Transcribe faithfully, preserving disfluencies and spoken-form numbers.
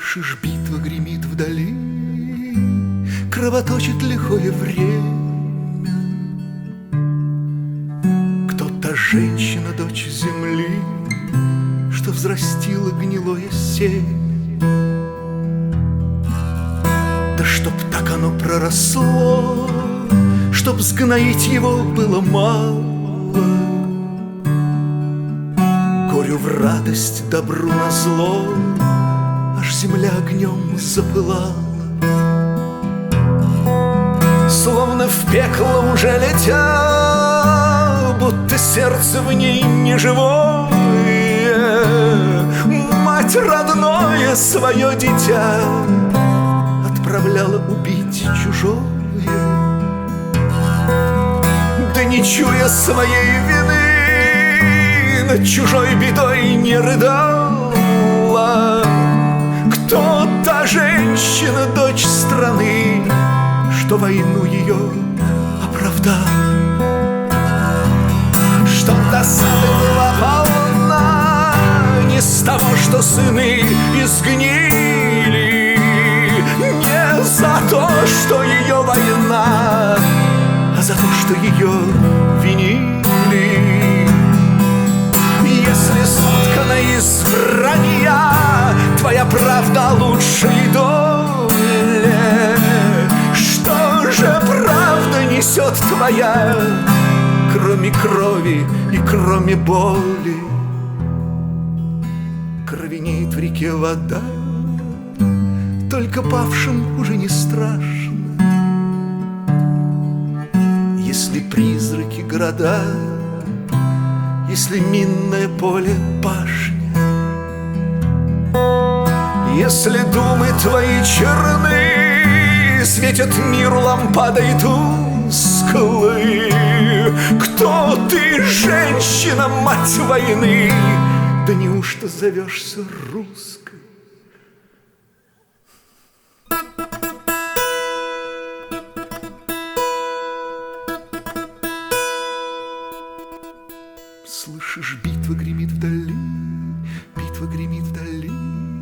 Слышишь, битва гремит вдали, кровоточит лихое время. Кто-то женщина, дочь земли, что взрастила гнилое семя. Да чтоб так оно проросло, чтоб сгноить его было мало. Горю в радость, добру на зло, аж земля огнем запылала. Словно в пекло уже летя, будто сердце в ней не живое, мать родное свое дитя отправляла убить чужое. Да не чуя своей вины, над чужой бедой не рыдала. Кто та женщина, дочь страны, что войну ее оправдала? Что досады была полна не с того, что сыны изгнили, не за то, что ее война, а за то, что ее винили. Если соткана из вранья твоя правда о лучшей доле, что же правда несет твоя, кроме крови и кроме боли? Кровенеет в реке вода, только павшим уже не страшно. Если призраки города, если минное поле башня, если думы твои черны светят миру лампадой тусклой, кто ты, женщина, мать войны? Да неужто зовешься русской? Слышишь, битва гремит вдали, битва гремит вдали.